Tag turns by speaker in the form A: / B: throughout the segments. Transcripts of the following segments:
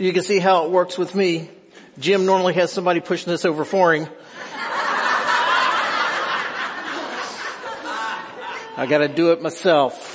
A: You can see how it works with me. Jim normally has somebody pushing this over for him. I gotta do it myself.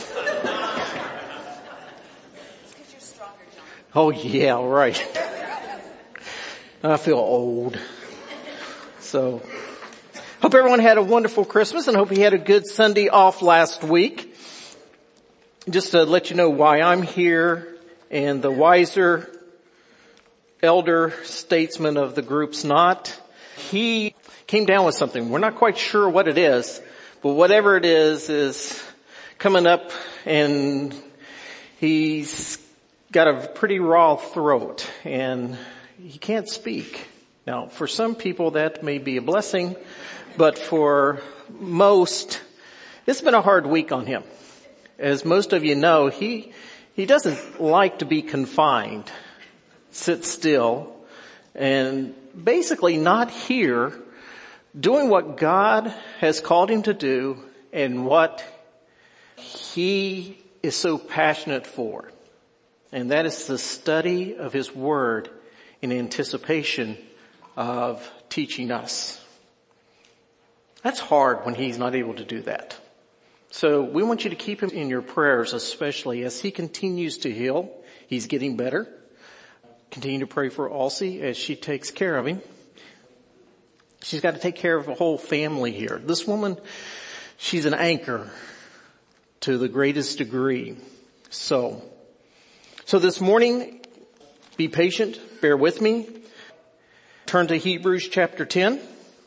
A: Oh yeah, right. I feel old. So, hope everyone had a wonderful Christmas and hope you had a good Sunday off last week. Just to let you know why I'm here, and the wiser elder statesman of the group's not. He came down with something. We're not quite sure what it is, but whatever it is coming up, and he's got a pretty raw throat and he can't speak. Now, for some people that may be a blessing, but for most, it's been a hard week on him. As most of you know, he doesn't like to be confined, sit still, and basically not here doing what God has called him to do and what he is so passionate for. And that is the study of his word in anticipation of teaching us. That's hard when he's not able to do that. So we want you to keep him in your prayers, especially as he continues to heal. He's getting better. Continue to pray for Elsie as she takes care of him. She's got to take care of a whole family here. This woman, she's an anchor to the greatest degree. So this morning, be patient, bear with me. Turn to Hebrews chapter 10.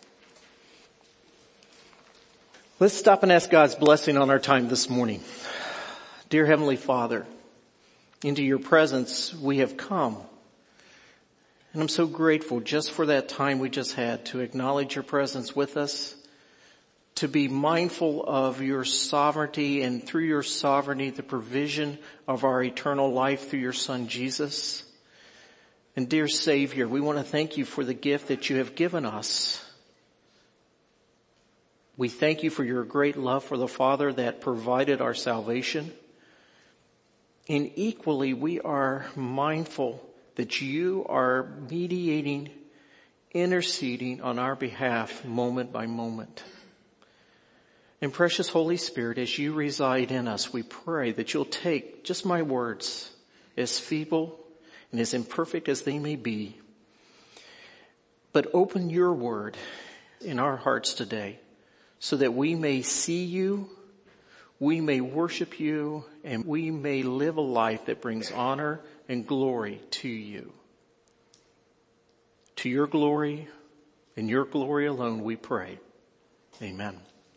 A: Let's stop and ask God's blessing on our time this morning. Dear Heavenly Father, into your presence we have come. And I'm so grateful just for that time we just had to acknowledge your presence with us, to be mindful of your sovereignty, and through your sovereignty, the provision of our eternal life through your Son, Jesus. And dear Savior, we want to thank you for the gift that you have given us. We thank you for your great love for the Father that provided our salvation. And equally, we are mindful that you are mediating, interceding on our behalf moment by moment. And precious Holy Spirit, as you reside in us, we pray that you'll take just my words, as feeble and as imperfect as they may be, but open your word in our hearts today so that we may see you, we may worship you, and we may live a life that brings honor and glory to you. To your glory and your glory alone we pray. Amen.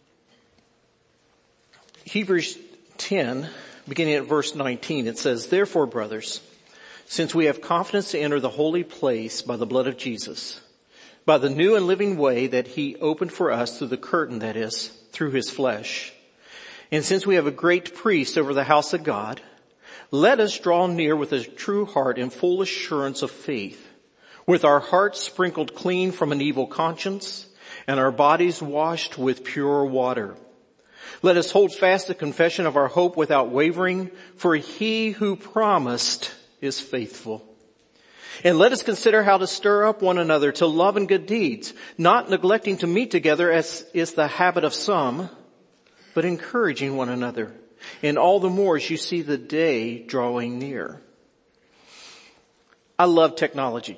A: Hebrews 10, beginning at verse 19, it says, "Therefore, brothers, since we have confidence to enter the holy place by the blood of Jesus, by the new and living way that he opened for us through the curtain, that is, through his flesh, and since we have a great priest over the house of God, let us draw near with a true heart and full assurance of faith, with our hearts sprinkled clean from an evil conscience and our bodies washed with pure water. Let us hold fast the confession of our hope without wavering, for he who promised is faithful. And let us consider how to stir up one another to love and good deeds, not neglecting to meet together as is the habit of some, but encouraging one another, and all the more as you see the day drawing near." I love technology.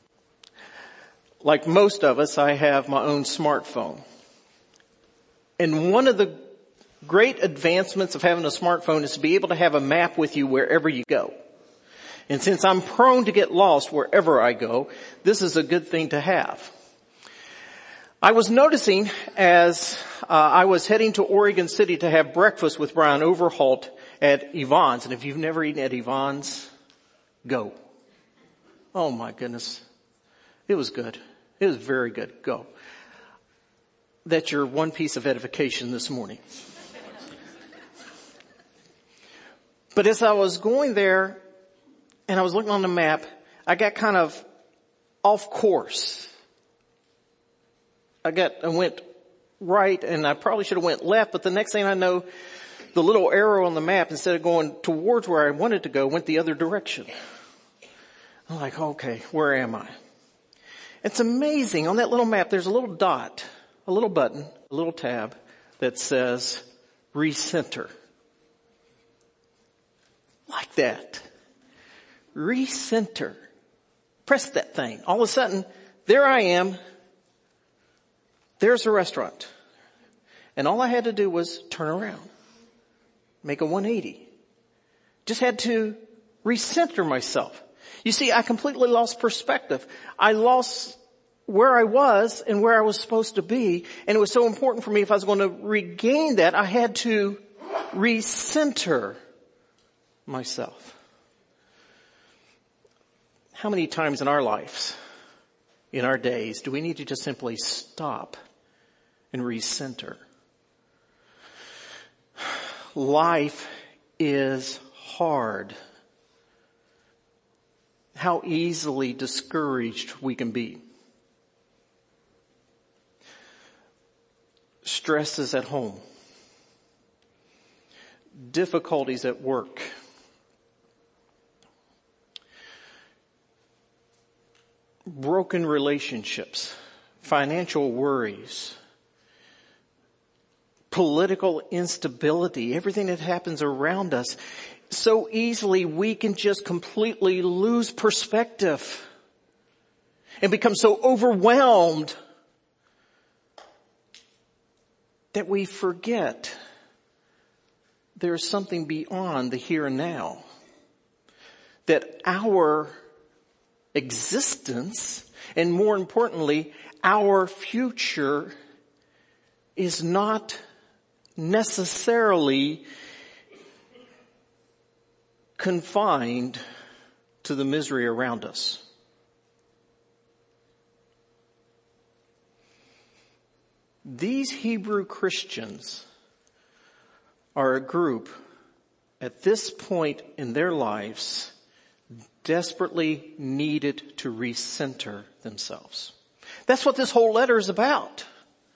A: Like most of us, I have my own smartphone. And one of the great advancements of having a smartphone is to be able to have a map with you wherever you go. And since I'm prone to get lost wherever I go, this is a good thing to have. I was noticing as I was heading to Oregon City to have breakfast with Brian Overholt at Yvonne's. And if you've never eaten at Yvonne's, go. Oh my goodness. It was good. It was very good. Go. That's your one piece of edification this morning. But as I was going there and I was looking on the map, I got kind of off course. I went right and I probably should have went left, but the next thing I know, the little arrow on the map, instead of going towards where I wanted to go, went the other direction. I'm like, okay, where am I? It's amazing. On that little map, there's a little dot, a little button, a little tab that says recenter. Like that. Recenter. Press that thing. All of a sudden, there I am. There's a restaurant. And all I had to do was turn around. Make a 180. Just had to recenter myself. You see, I completely lost perspective. I lost where I was and where I was supposed to be. And it was so important for me, if I was going to regain that, I had to recenter myself. How many times in our lives, in our days, do we need to just simply stop and recenter? Life is hard. How easily discouraged we can be. Stresses at home. Difficulties at work. Broken relationships. Financial worries. Political instability. Everything that happens around us. So easily we can just completely lose perspective and become so overwhelmed that we forget there's something beyond the here and now. That our existence, and more importantly, our future, is not necessarily confined to the misery around us. These Hebrew Christians are a group at this point in their lives desperately needed to recenter themselves. That's what this whole letter is about.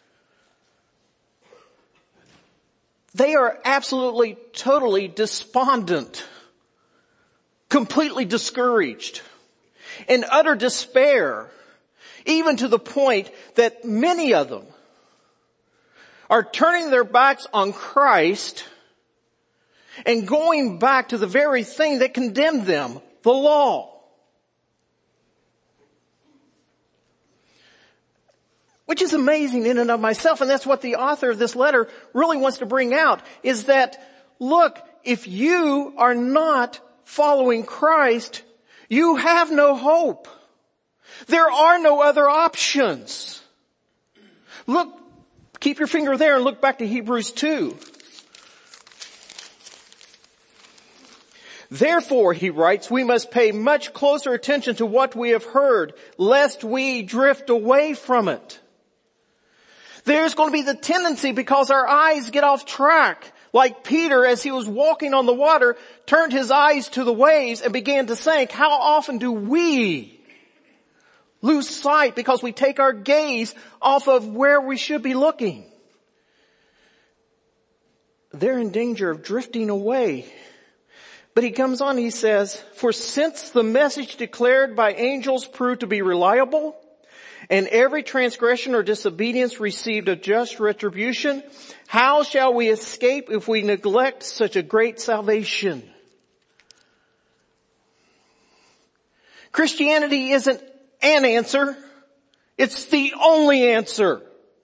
A: They are absolutely, totally despondent, completely discouraged, in utter despair, even to the point that many of them are turning their backs on Christ and going back to the very thing that condemned them, the law. Which is amazing in and of myself, and that's what the author of this letter really wants to bring out, is that, look, if you are not following Christ, you have no hope. There are no other options. Look, keep your finger there and look back to Hebrews 2. Therefore, he writes, we must pay much closer attention to what we have heard, lest we drift away from it. There's going to be the tendency, because our eyes get off track, like Peter, as he was walking on the water, turned his eyes to the waves and began to sink. How often do we lose sight because we take our gaze off of where we should be looking? They're in danger of drifting away. But he comes on, he says, for since the message declared by angels proved to be reliable, and every transgression or disobedience received a just retribution, how shall we escape if we neglect such a great salvation? Christianity isn't an answer. It's the only answer.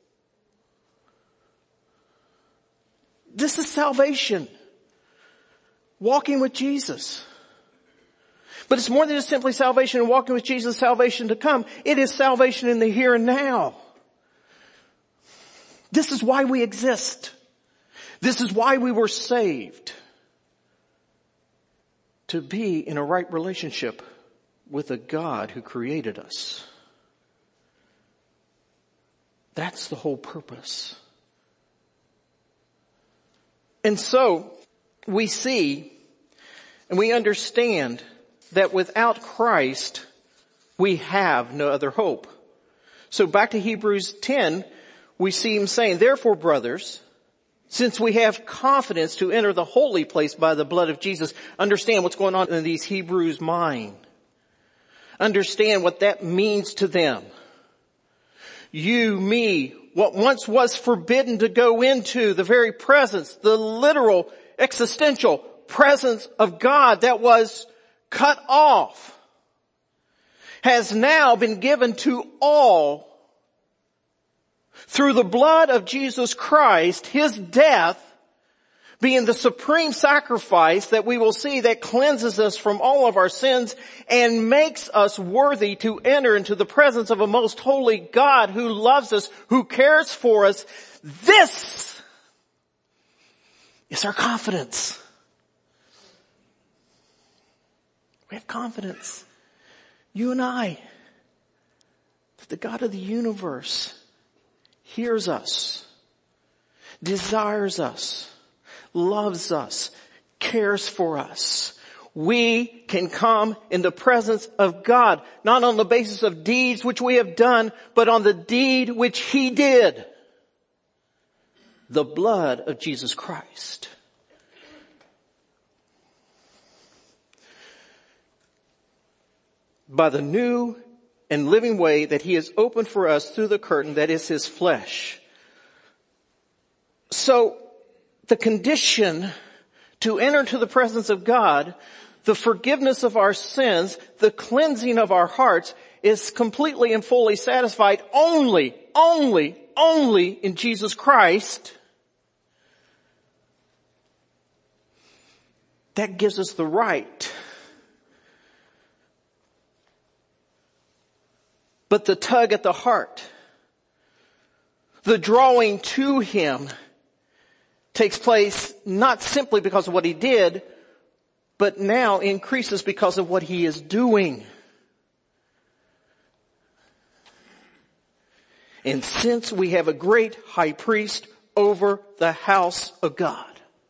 A: This is salvation. Walking with Jesus. But it's more than just simply salvation and walking with Jesus, salvation to come. It is salvation in the here and now. This is why we exist. This is why we were saved. To be in a right relationship with a God who created us. That's the whole purpose. And so, we see and we understand that without Christ, we have no other hope. So back to Hebrews 10, we see him saying, therefore, brothers, since we have confidence to enter the holy place by the blood of Jesus, understand what's going on in these Hebrews' mind. understand what that means to them. You, me, what once was forbidden to go into the very presence, the literal existential presence of God that was cut off, has now been given to all through the blood of Jesus Christ, His death being the supreme sacrifice that we will see that cleanses us from all of our sins and makes us worthy to enter into the presence of a most holy God who loves us, who cares for us. This is our confidence. We have confidence, you and I, that the God of the universe hears us, desires us, loves us, cares for us. We can come in the presence of God, not on the basis of deeds which we have done, but on the deed which He did. The blood of Jesus Christ. By the new and living way that He has opened for us through the curtain that is His flesh. So, the condition to enter into the presence of God, the forgiveness of our sins, the cleansing of our hearts is completely and fully satisfied only in Jesus Christ. That gives us the right. But the tug at the heart, the drawing to Him, takes place not simply because of what He did, but now increases because of what He is doing. And since we have a great high priest over the house of God,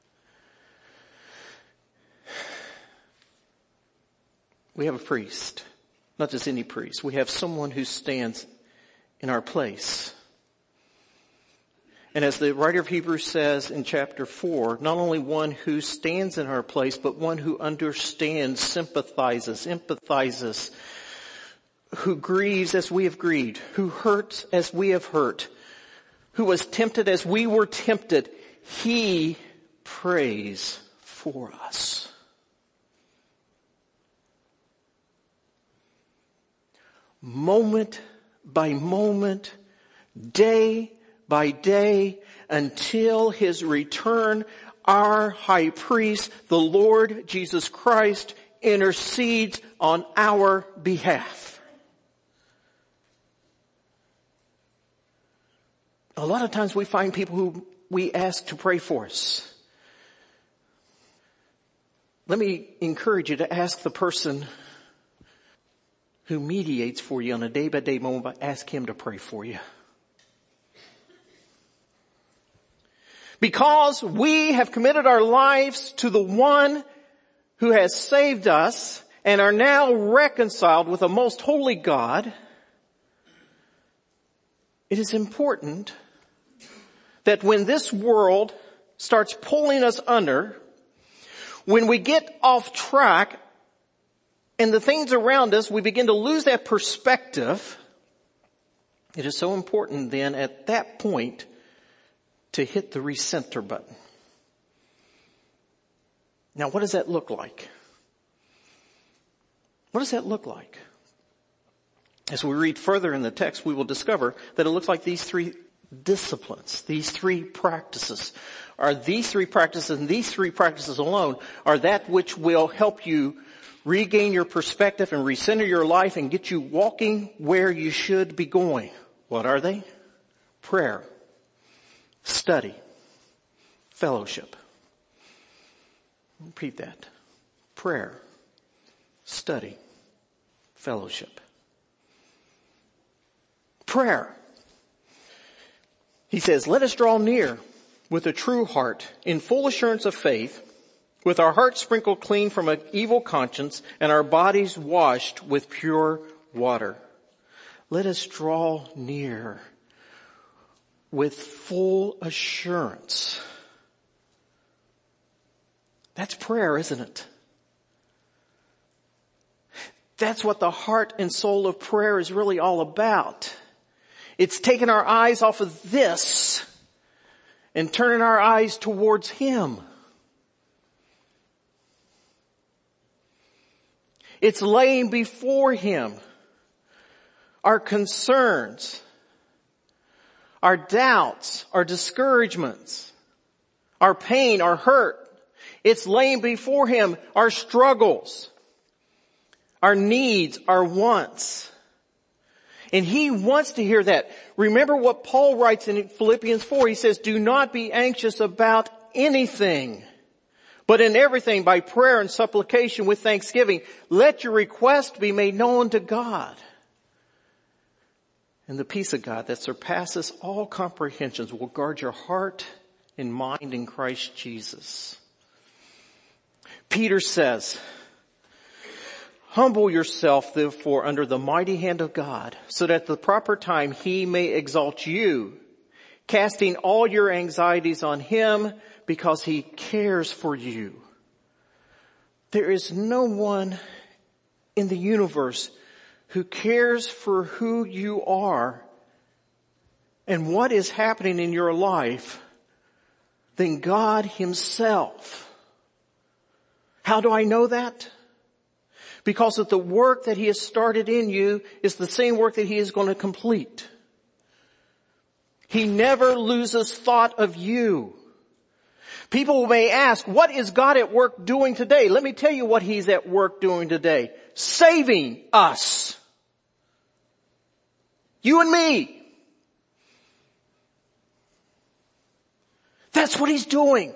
A: we have a priest, not just any priest. We have someone who stands in our place. And as the writer of Hebrews says in chapter 4, not only one who stands in our place, but one who understands, sympathizes, empathizes, who grieves as we have grieved, who hurts as we have hurt, who was tempted as we were tempted. He prays for us. Moment by moment, day by day, until His return, our high priest, the Lord Jesus Christ, intercedes on our behalf. A lot of times we find people who we ask to pray for us. Let me encourage you to ask the person who mediates for you on a day-by-day moment, ask Him to pray for you. Because we have committed our lives to the one who has saved us and are now reconciled with a most holy God, it is important that when this world starts pulling us under, when we get off track and the things around us, we begin to lose that perspective, it is so important then at that point to hit the recenter button. Now, what does that look like? What does that look like? As we read further in the text, we will discover that it looks like these three disciplines, these three practices, and these three practices alone are that which will help you regain your perspective and recenter your life and get you walking where you should be going. What are they? Prayer, study, fellowship. Repeat that. Prayer, study, fellowship. Prayer. He says, let us draw near with a true heart in full assurance of faith, with our hearts sprinkled clean from an evil conscience and our bodies washed with pure water. Let us draw near with full assurance. That's prayer, isn't it? That's what the heart and soul of prayer is really all about. It's taking our eyes off of this and turning our eyes towards Him. It's laying before Him our concerns, our doubts, our discouragements, our pain, our hurt. It's laying before Him our struggles, our needs, our wants. And He wants to hear that. Remember what Paul writes in Philippians 4. He says, do not be anxious about anything, but in everything by prayer and supplication with thanksgiving, let your request be made known to God. And the peace of God that surpasses all comprehensions will guard your heart and mind in Christ Jesus. Peter says, humble yourself therefore under the mighty hand of God, so that at the proper time He may exalt you, casting all your anxieties on Him because He cares for you. There is no one in the universe who cares for who you are and what is happening in your life than God Himself. How do I know that? Because of the work that He has started in you is the same work that He is going to complete. He never loses thought of you. People may ask, what is God at work doing today? Let me tell you what He's at work doing today. Saving us. You and me. That's what He's doing.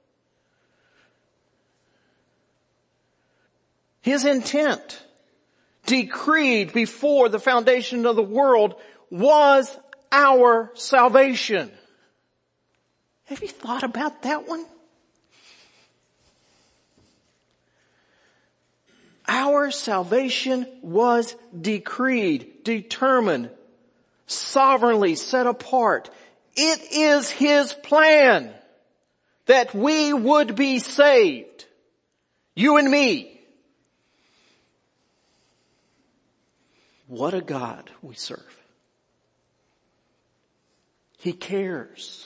A: His intent, decreed before the foundation of the world, was our salvation. Have you thought about that one? Our salvation was decreed, determined, sovereignly set apart. It is His plan that we would be saved. You and me. What a God we serve. He cares.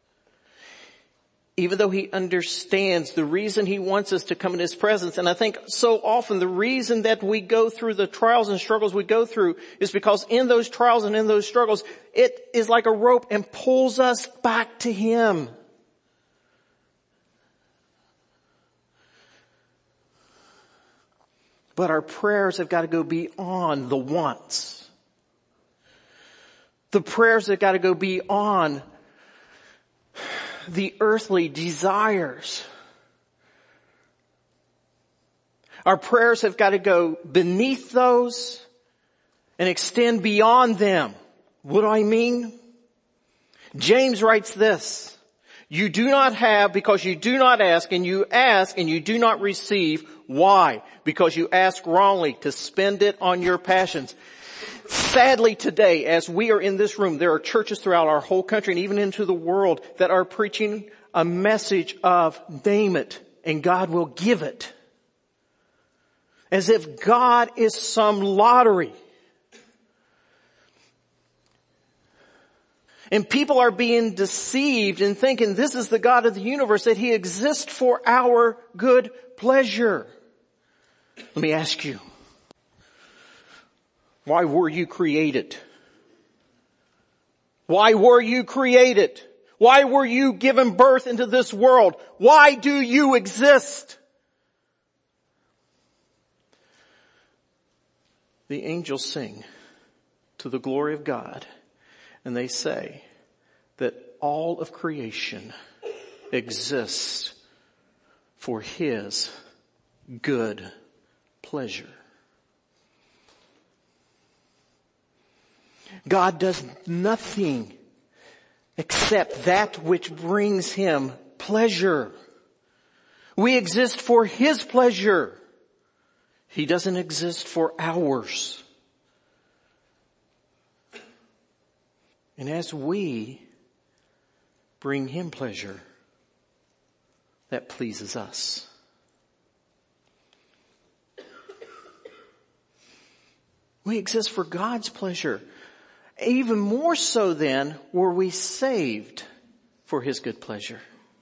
A: Even though He understands the reason He wants us to come in His presence. And I think so often the reason that we go through the trials and struggles we go through is because in those trials and in those struggles, it is like a rope and pulls us back to Him. But our prayers have got to go beyond the wants. The prayers have got to go beyond the earthly desires. Our prayers have got to go beneath those and extend beyond them. What do I mean? James writes this. You do not have because you do not ask, and you ask and you do not receive. Why? Because you ask wrongly to spend it on your passions. Sadly today, as we are in this room, there are churches throughout our whole country and even into the world that are preaching a message of name it and God will give it. As if God is some lottery. And people are being deceived and thinking this is the God of the universe, that He exists for our good pleasure. Let me ask you, why were you created? Why were you created? Why were you given birth into this world? Why do you exist? The angels sing to the glory of God, and they say that all of creation exists for His good pleasure. God does nothing except that which brings Him pleasure. We exist for His pleasure. He doesn't exist for ours. And as we bring Him pleasure, that pleases us. We exist for God's pleasure. Even more so then were we saved for His good pleasure.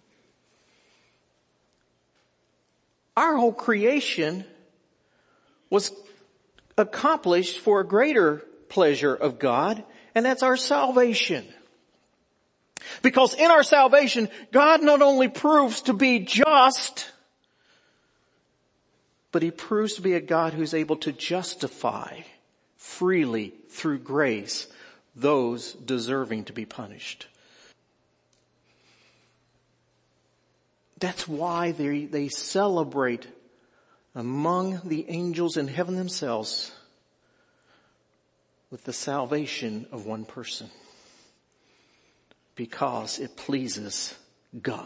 A: Our whole creation was accomplished for a greater pleasure of God, and that's our salvation. Because in our salvation, God not only proves to be just, but He proves to be a God who's able to justify freely through grace those deserving to be punished. That's why they celebrate among the angels in heaven themselves with the salvation of one person. Because it pleases God.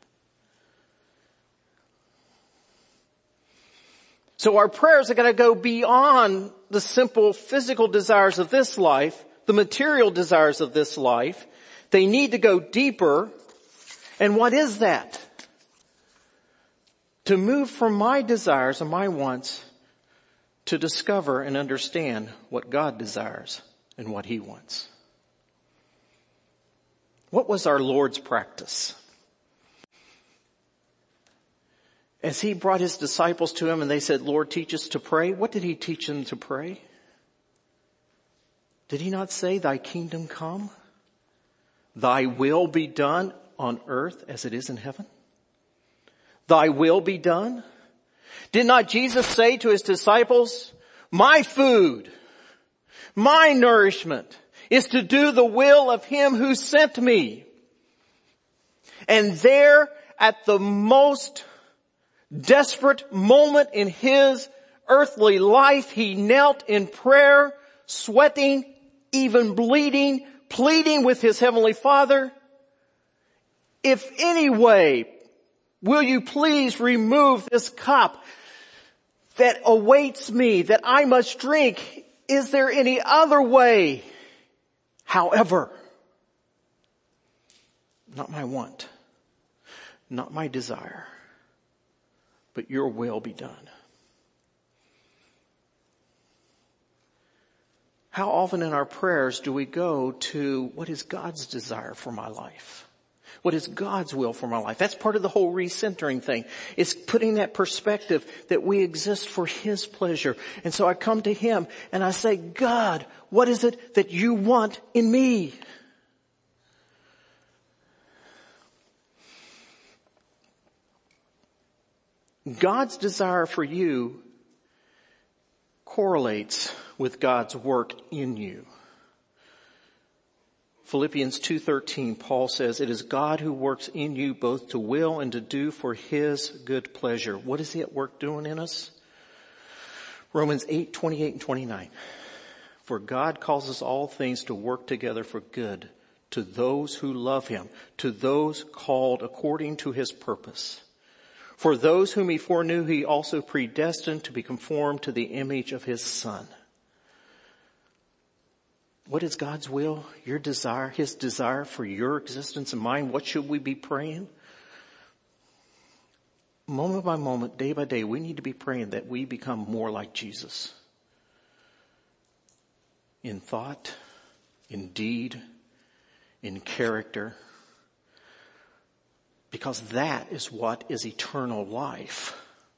A: So our prayers are going to go beyond the simple physical desires of this life, the material desires of this life. They need to go deeper. And what is that? To move from my desires and my wants to discover and understand what God desires and what He wants. What was our Lord's practice? As He brought His disciples to Him and they said, Lord, teach us to pray. What did He teach them to pray? Did He not say, Thy kingdom come? Thy will be done on earth as it is in heaven? Thy will be done? Did not Jesus say to His disciples, my food, my nourishment is to do the will of Him who sent me. And there at the most desperate moment in His earthly life, He knelt in prayer, sweating, even bleeding, pleading with His Heavenly Father, if any way will you please remove this cup that awaits me, that I must drink? Is there any other way? However, not my want, not my desire, but your will be done. How often in our prayers do we go to what is God's desire for my life? What is God's will for my life? That's part of the whole recentering thing. It's putting that perspective that we exist for His pleasure. And so I come to Him and I say, God, what is it that you want in me? God's desire for you correlates with God's work in you. Philippians 2:13, Paul says, it is God who works in you both to will and to do for His good pleasure. What is He at work doing in us? Romans 8:28 and 29. For God causes all things to work together for good to those who love Him, to those called according to His purpose. For those whom He foreknew, He also predestined to be conformed to the image of His Son. What is God's will? Your desire, His desire for your existence and mine. What should we be praying? Moment by moment, day by day, we need to be praying that we become more like Jesus. In thought, in deed, in character. Because that is what is eternal life.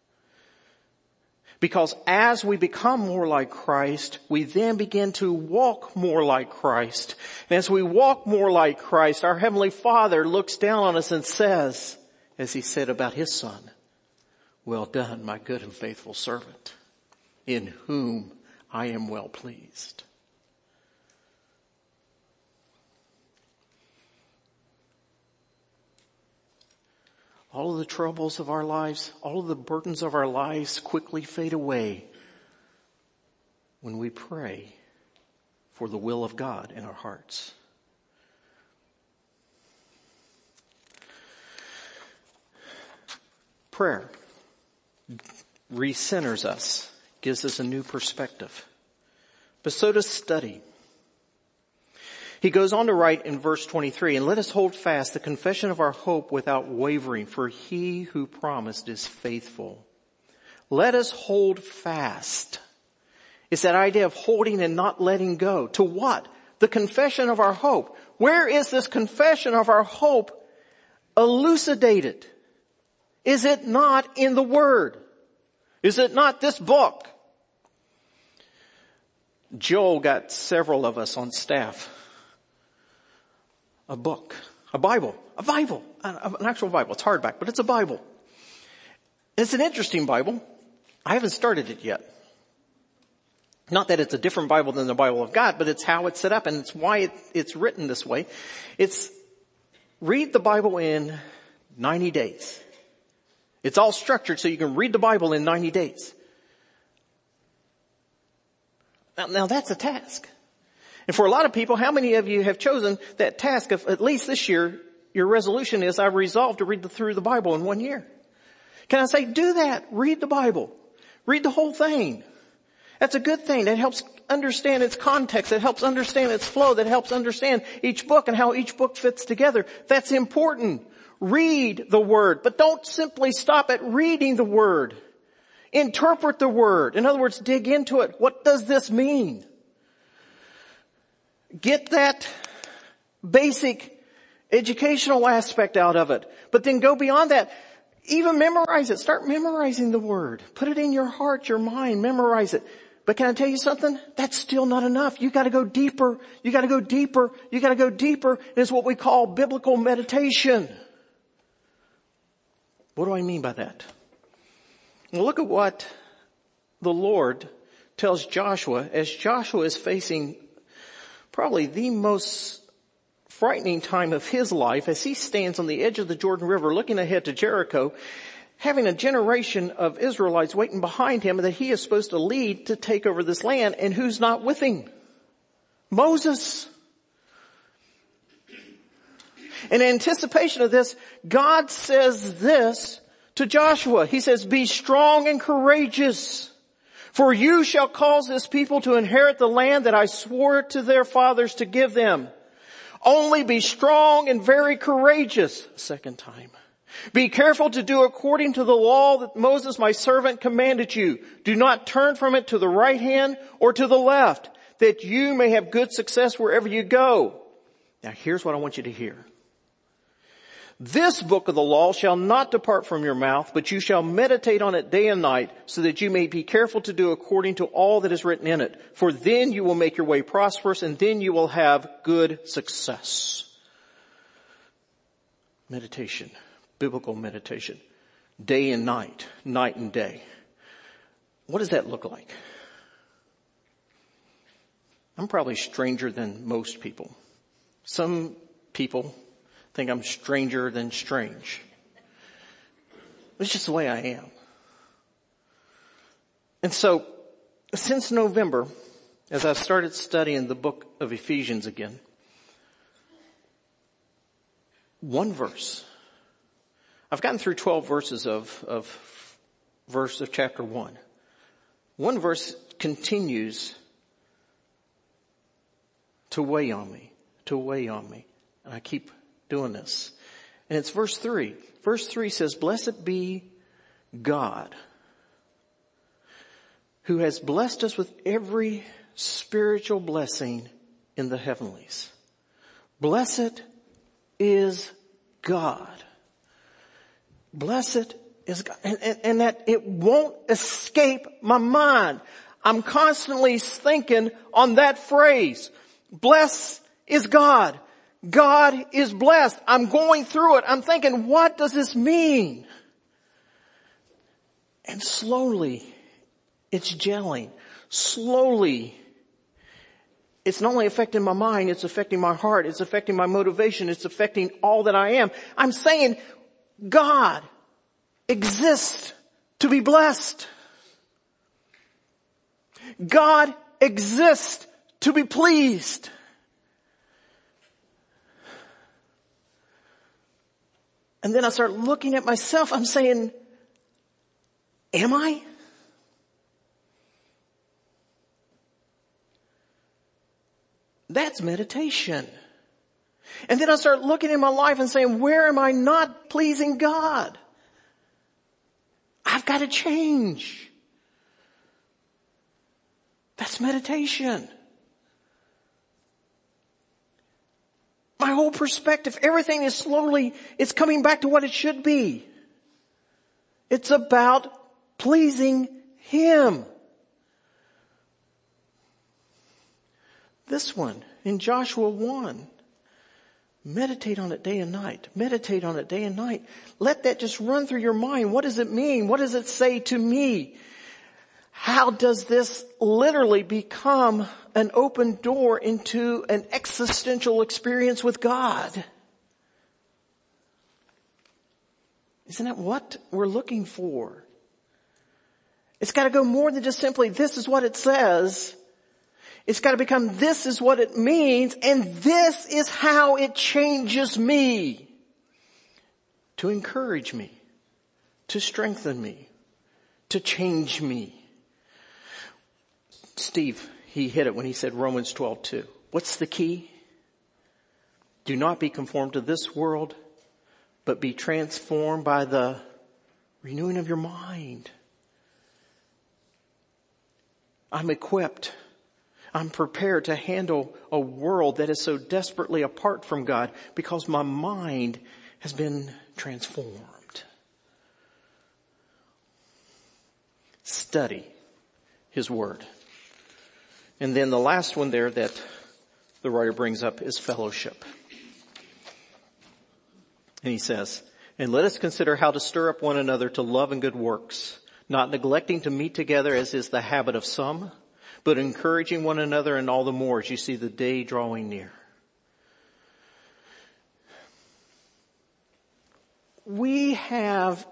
A: Because as we become more like Christ, we then begin to walk more like Christ. And as we walk more like Christ, our Heavenly Father looks down on us and says, as He said about His Son, well done, my good and faithful servant, in whom I am well pleased. All of the troubles of our lives, all of the burdens of our lives quickly fade away when we pray for the will of God in our hearts. Prayer recenters us, gives us a new perspective. But so does study. He goes on to write in verse 23, and let us hold fast the confession of our hope without wavering, for He who promised is faithful. Let us hold fast. It's that idea of holding and not letting go. To what? The confession of our hope. Where is this confession of our hope elucidated? Is it not in the Word? Is it not this book? Joel got several of us on staff a book, a Bible, an actual Bible. It's hardback, but it's a Bible. It's an interesting Bible. I haven't started it yet. Not that it's a different Bible than the Bible of God, but it's how it's set up and it's why it's written this way. It's read the Bible in 90 days. It's all structured so you can read the Bible in 90 days. Now that's a task. And for a lot of people, how many of you have chosen that task of at least this year, your resolution is I've resolved to read through the Bible in 1 year. Can I say do that? Read the Bible. Read the whole thing. That's a good thing. That helps understand its context. That helps understand its flow. That helps understand each book and how each book fits together. That's important. Read the Word, but don't simply stop at reading the Word. Interpret the Word. In other words, dig into it. What does this mean? Get that basic educational aspect out of it. But then go beyond that. Even memorize it. Start memorizing the Word. Put it in your heart, your mind. Memorize it. But can I tell you something? That's still not enough. You gotta go deeper. You gotta go deeper. You gotta go deeper. It's what we call biblical meditation. What do I mean by that? Well, look at what the Lord tells Joshua as Joshua is facing probably the most frightening time of his life as he stands on the edge of the Jordan River looking ahead to Jericho, having a generation of Israelites waiting behind him that he is supposed to lead to take over this land, and who's not with him? Moses. In anticipation of this, God says this to Joshua. He says, be strong and courageous, for you shall cause this people to inherit the land that I swore to their fathers to give them. Only be strong and very courageous. Second time. Be careful to do according to the law that Moses my servant commanded you. Do not turn from it to the right hand or to the left, that you may have good success wherever you go. Now here's what I want you to hear. This book of the law shall not depart from your mouth, but you shall meditate on it day and night, so that you may be careful to do according to all that is written in it. For then you will make your way prosperous, and then you will have good success. Meditation, biblical meditation, day and night, night and day. What does that look like? I'm probably a stranger than most people. Some people think I'm stranger than strange. It's just the way I am. And so, since November, as I've started studying the book of Ephesians again, one verse. I've gotten through 12 verses of chapter 1. One verse continues to weigh on me. And I keep doing this. And it's verse 3. Verse 3 says, blessed be God, who has blessed us with every spiritual blessing in the heavenlies. Blessed is God. Blessed is God. And that it won't escape my mind. I'm constantly thinking on that phrase. Blessed is God. God is blessed. I'm going through it. I'm thinking, what does this mean? And slowly, it's gelling. Slowly, it's not only affecting my mind, it's affecting my heart, it's affecting my motivation, it's affecting all that I am. I'm saying, God exists to be blessed. God exists to be pleased. And then I start looking at myself. I'm saying, am I? That's meditation. And then I start looking at my life and saying, where am I not pleasing God? I've got to change. That's meditation. My whole perspective, everything is it's coming back to what it should be. It's about pleasing Him. This one in Joshua 1. Meditate on it day and night. Meditate on it day and night. Let that just run through your mind. What does it mean? What does it say to me? How does this literally become an open door into an existential experience with God? Isn't that what we're looking for? It's got to go more than just simply, this is what it says. It's got to become, this is what it means, and this is how it changes me. To encourage me, to strengthen me, to change me. Steve, he hit it when he said Romans 12:2. What's the key? Do not be conformed to this world, but be transformed by the renewing of your mind. I'm equipped. I'm prepared to handle a world that is so desperately apart from God because my mind has been transformed. Study His Word. And then the last one there that the writer brings up is fellowship. And he says, and let us consider how to stir up one another to love and good works, not neglecting to meet together as is the habit of some, but encouraging one another, and all the more as you see the day drawing near. We have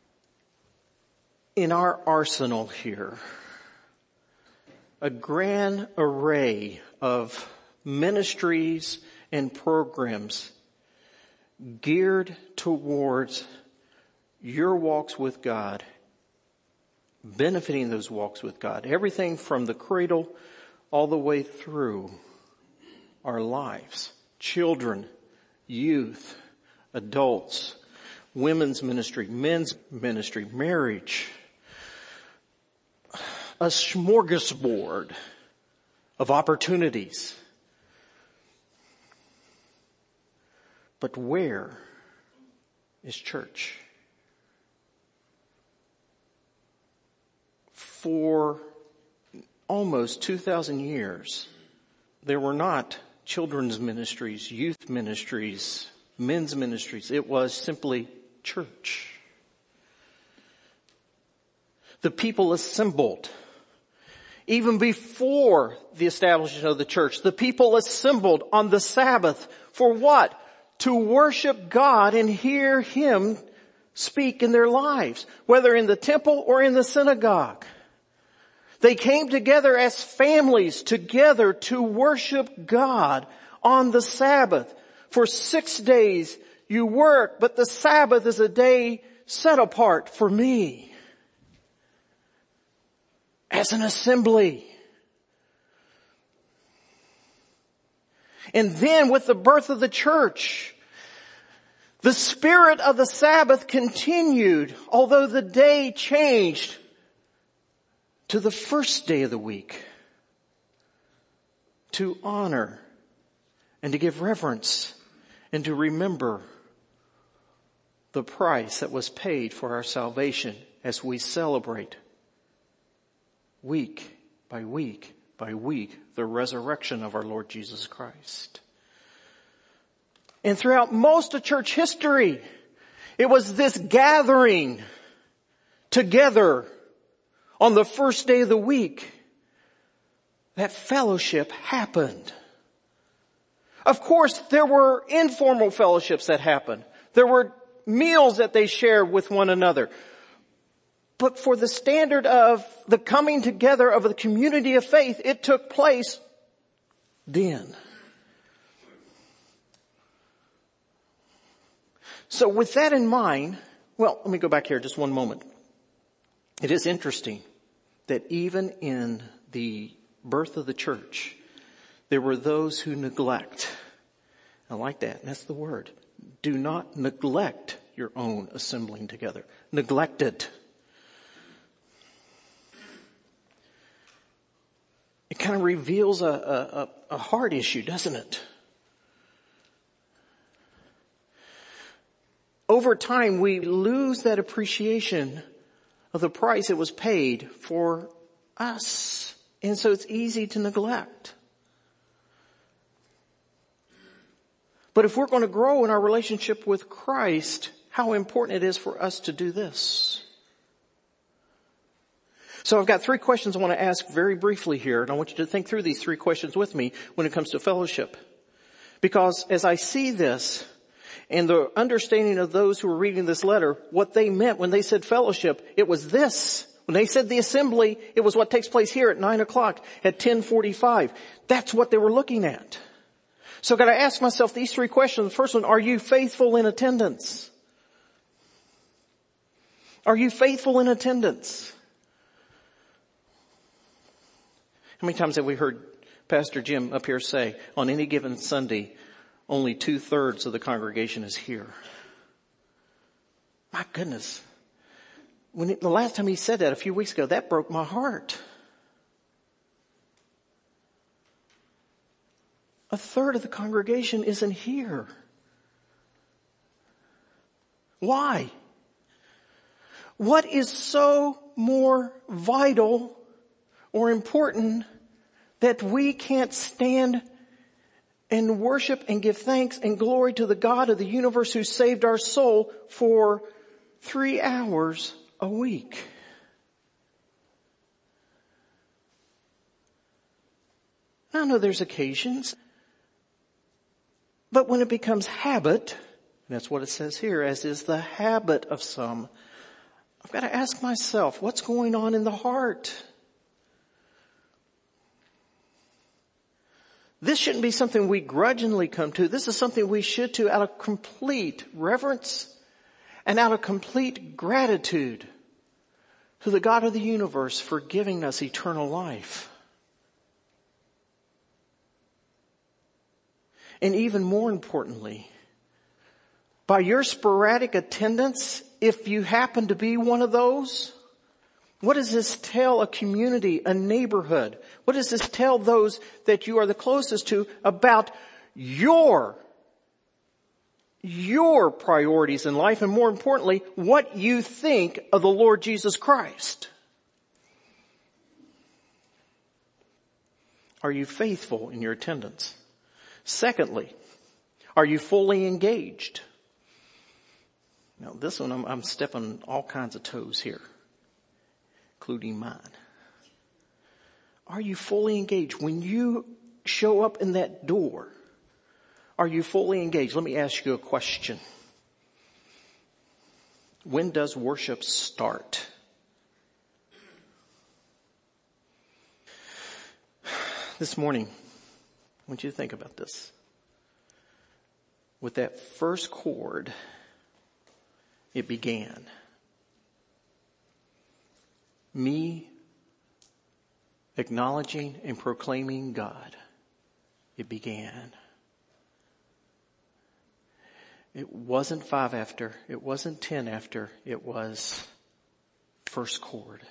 A: in our arsenal here a grand array of ministries and programs geared towards your walks with God, benefiting those walks with God. Everything from the cradle all the way through our lives. Children, youth, adults, women's ministry, men's ministry, marriage. A smorgasbord of opportunities. But where is church? For almost 2,000 years, there were not children's ministries, youth ministries, men's ministries. It was simply church. The people assembled. Even before the establishment of the church, the people assembled on the Sabbath for what? To worship God and hear Him speak in their lives, whether in the temple or in the synagogue. They came together as families together to worship God on the Sabbath. For 6 days you work, but the Sabbath is a day set apart for me. As an assembly. And then with the birth of the church, the spirit of the Sabbath continued, although the day changed to the first day of the week, to honor and to give reverence and to remember the price that was paid for our salvation as we celebrate week by week by week the resurrection of our Lord Jesus Christ. And throughout most of church history, it was this gathering together on the first day of the week that fellowship happened. Of course, there were informal fellowships that happened. There were meals that they shared with one another. But for the standard of the coming together of the community of faith, it took place then. So with that in mind, well, let me go back here just one moment. It is interesting that even in the birth of the church, there were those who neglect. I like that. That's the word. Do not neglect your own assembling together. Neglect it. kind of reveals a heart issue, doesn't it? Over time, we lose that appreciation of the price it was paid for us. And so it's easy to neglect. But if we're going to grow in our relationship with Christ, how important it is for us to do this. So I've got 3 questions I want to ask very briefly here, and I want you to think through these 3 questions with me when it comes to fellowship. Because as I see this, and the understanding of those who were reading this letter, what they meant when they said fellowship, it was this. When they said the assembly, it was what takes place here at 9 o'clock, at 10:45. That's what they were looking at. So I've got to ask myself these 3 questions. The first one, are you faithful in attendance? Are you faithful in attendance? How many times have we heard Pastor Jim up here say, on any given Sunday, only 2/3 of the congregation is here? My goodness. The last time he said that a few weeks ago, that broke my heart. 1/3 of the congregation isn't here. Why? What is so more vital or important that we can't stand and worship and give thanks and glory to the God of the universe who saved our soul for 3 hours a week? I know there's occasions, but when it becomes habit, and that's what it says here, as is the habit of some, I've got to ask myself, what's going on in the heart? This shouldn't be something we grudgingly come to. This is something we should do out of complete reverence and out of complete gratitude to the God of the universe for giving us eternal life. And even more importantly, by your sporadic attendance, if you happen to be one of those, what does this tell a community, a neighborhood? What does this tell those that you are the closest to about your priorities in life, and more importantly, what you think of the Lord Jesus Christ? Are you faithful in your attendance? Secondly, are you fully engaged? Now this one, I'm stepping on all kinds of toes here, including mine. Are you fully engaged? When you show up in that door, are you fully engaged? Let me ask you a question. When does worship start? This morning, I want you to think about this. With that first chord, it began. Me acknowledging and proclaiming God. It began. It wasn't 5 after. It wasn't 10 after. It was first chord.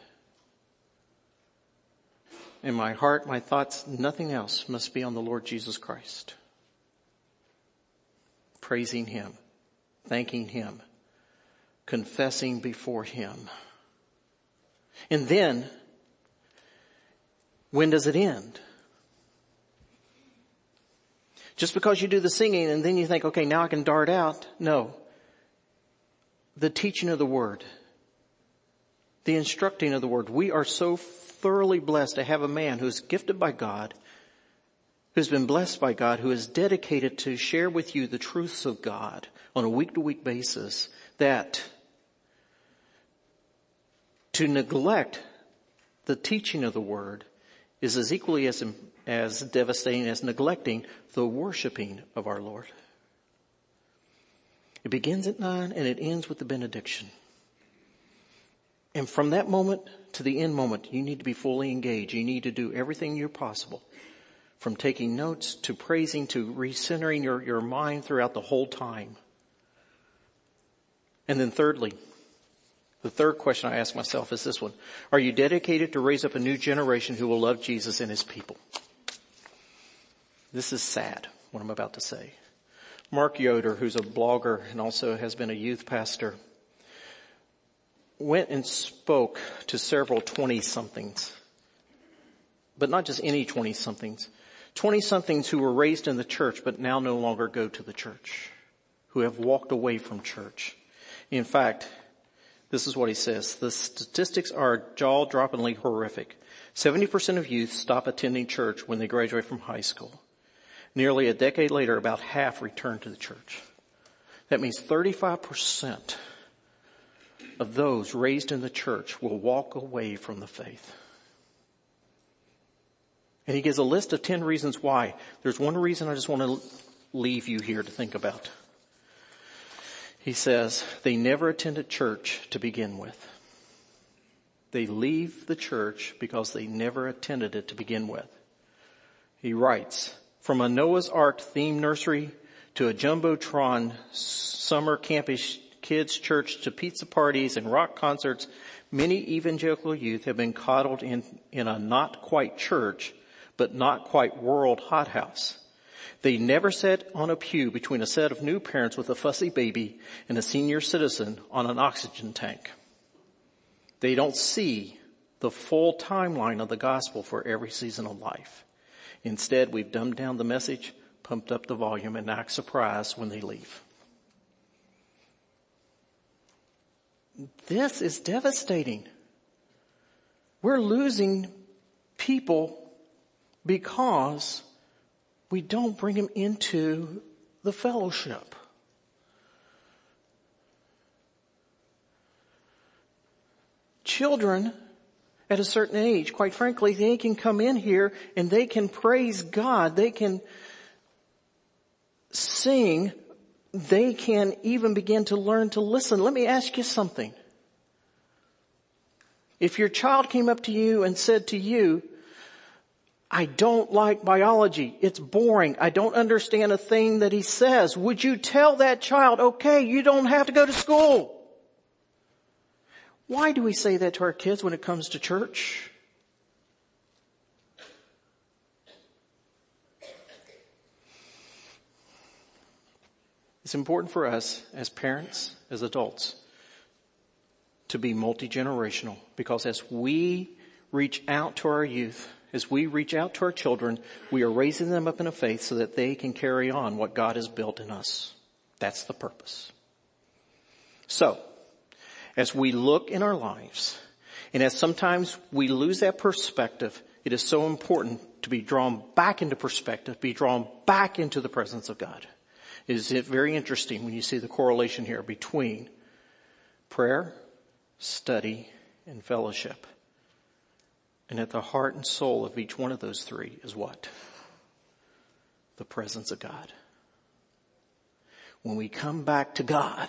A: In my heart, my thoughts, nothing else must be on the Lord Jesus Christ. Praising Him, thanking Him, confessing before Him. And then, when does it end? Just because you do the singing and then you think, okay, now I can dart out. No. The teaching of the Word. The instructing of the Word. We are so thoroughly blessed to have a man who is gifted by God, who's been blessed by God, who is dedicated to share with you the truths of God on a week-to-week basis, that to neglect the teaching of the Word is as equally as devastating as neglecting the worshiping of our Lord. It begins at 9 and it ends with the benediction. And from that moment to the end moment, you need to be fully engaged. You need to do everything you're possible, from taking notes to praising to recentering your mind throughout the whole time. And then thirdly, The third question I ask myself is this one. Are you dedicated to raise up a new generation who will love Jesus and his people? This is sad, what I'm about to say. Mark Yoder, who's a blogger and also has been a youth pastor, went and spoke to several 20-somethings. But not just any 20-somethings. 20-somethings who were raised in the church but now no longer go to the church. Who have walked away from church. In fact, this is what he says. The statistics are jaw-droppingly horrific. 70% of youth stop attending church when they graduate from high school. Nearly a decade later, about half return to the church. That means 35% of those raised in the church will walk away from the faith. And he gives a list of 10 reasons why. There's one reason I just want to leave you here to think about. He says, they never attended church to begin with. They leave the church because they never attended it to begin with. He writes, from a Noah's Ark themed nursery to a Jumbotron summer campus kids church to pizza parties and rock concerts, many evangelical youth have been coddled in a not quite church, but not quite world hothouse. They never sat on a pew between a set of new parents with a fussy baby and a senior citizen on an oxygen tank. They don't see the full timeline of the gospel for every season of life. Instead, we've dumbed down the message, pumped up the volume, and act surprised when they leave. This is devastating. We're losing people because we don't bring them into the fellowship. Children at a certain age, quite frankly, they can come in here and they can praise God. They can sing. They can even begin to learn to listen. Let me ask you something. If your child came up to you and said to you, I don't like biology. It's boring. I don't understand a thing that he says. Would you tell that child, okay, you don't have to go to school? Why do we say that to our kids when it comes to church? It's important for us as parents, as adults, to be multi-generational, because as we reach out to our youth, as we reach out to our children, we are raising them up in a faith so that they can carry on what God has built in us. That's the purpose. So, as we look in our lives, and as sometimes we lose that perspective, it is so important to be drawn back into perspective, be drawn back into the presence of God. It is very interesting when you see the correlation here between prayer, study, and fellowship. And at the heart and soul of each one of those three is what? The presence of God. When we come back to God,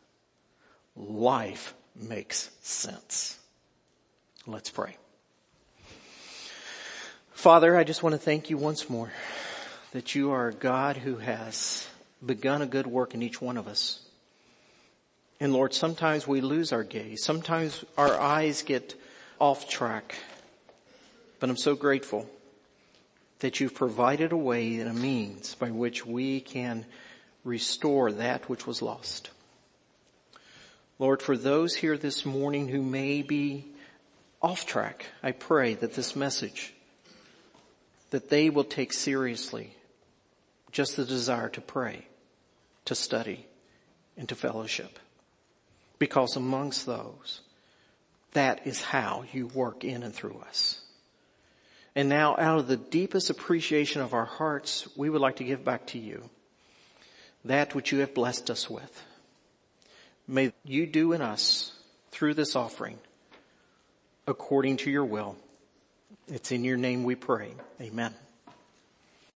A: life makes sense. Let's pray. Father, I just want to thank you once more that you are a God who has begun a good work in each one of us. And Lord, sometimes we lose our gaze. Sometimes our eyes get off track. But I'm so grateful that you've provided a way and a means by which we can restore that which was lost. Lord, for those here this morning who may be off track, I pray that this message, that they will take seriously just the desire to pray, to study, and to fellowship. Because amongst those, that is how you work in and through us. And now, out of the deepest appreciation of our hearts, we would like to give back to you that which you have blessed us with. May you do in us, through this offering, according to your will. It's in your name we pray. Amen.